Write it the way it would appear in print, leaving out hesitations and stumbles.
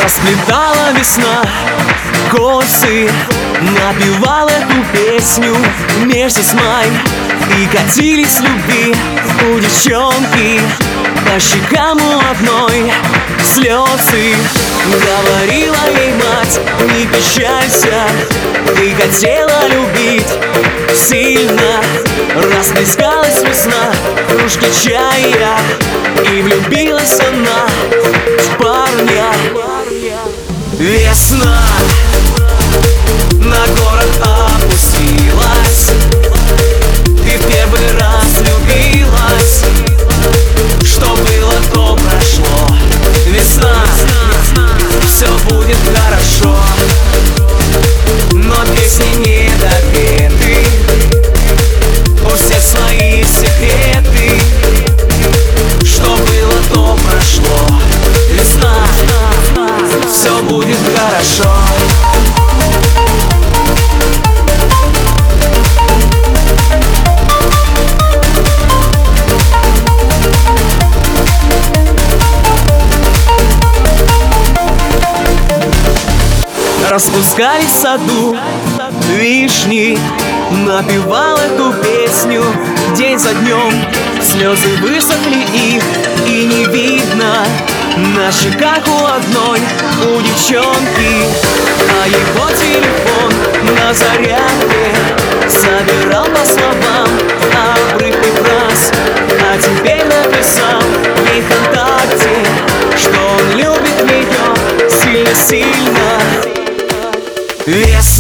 Расплетала весна косы, напевал эту песню месяц май. И катились любви у девчонки по щекам у одной слезы. Говорила ей мать: не печалься, ты хотела любить сильно. Расплескалась весна в кружке чая, и влюбилась она в парня. Весна на город опустилась, ты в первый раз влюбилась. Что было, то прошло. Весна, все будет хорошо. Но песни не допеты, у всех свои секреты. Что было, то прошло. Весна, все будет хорошо. Распускались в саду вишни, напевал эту песню день за днем. Слезы высохли их и не видно на щеках у одной, у девчонки. А его телефон на зарядке собирал по словам обрывки фраз. А теперь написал ей ВКонтакте, что он любит ее сильно-сильно. Весна